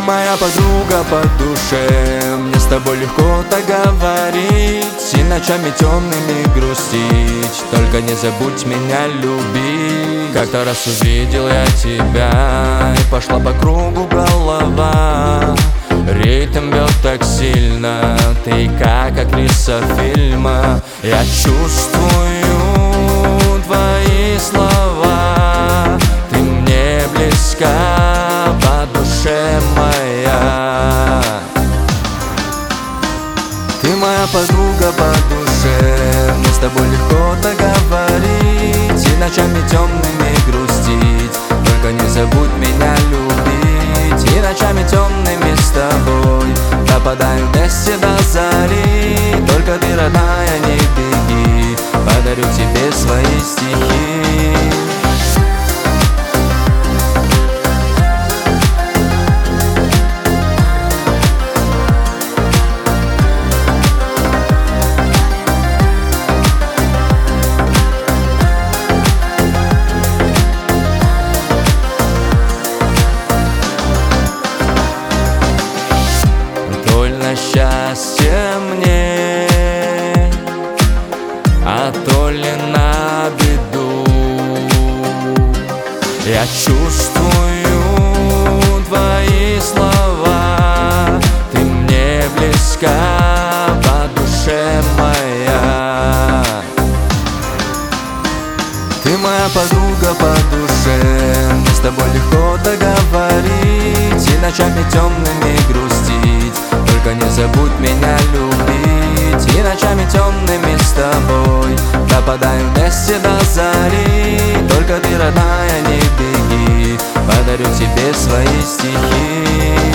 моя подруга по душе, мне с тобой легко так говорить и ночами темными грустить. Только не забудь меня любить. Как-то раз увидел я тебя, и пошла по кругу голова. Ритм бьет так сильно, ты как актриса фильма. Я чувствую твои слова, ты мне близка по душе моя. Ты моя подруга по душе, мне с тобой легко так говорить и ночами темными грустить. Только не забудь меня любить. И ночами темными с тобой пропадаем вместе до зари. Только ты, родная, не беги, подарю тебе свои стихи. Счастье мне, а то ли на беду. Я чувствую твои слова, ты мне близка по душе моя. Ты моя подруга по душе, мне с тобой легко договорить и ночами темными грустить. Только не забудь меня любить. И ночами темными с тобой пропадаем вместе до зари. Только ты, родная, не беги, подарю тебе свои стихи.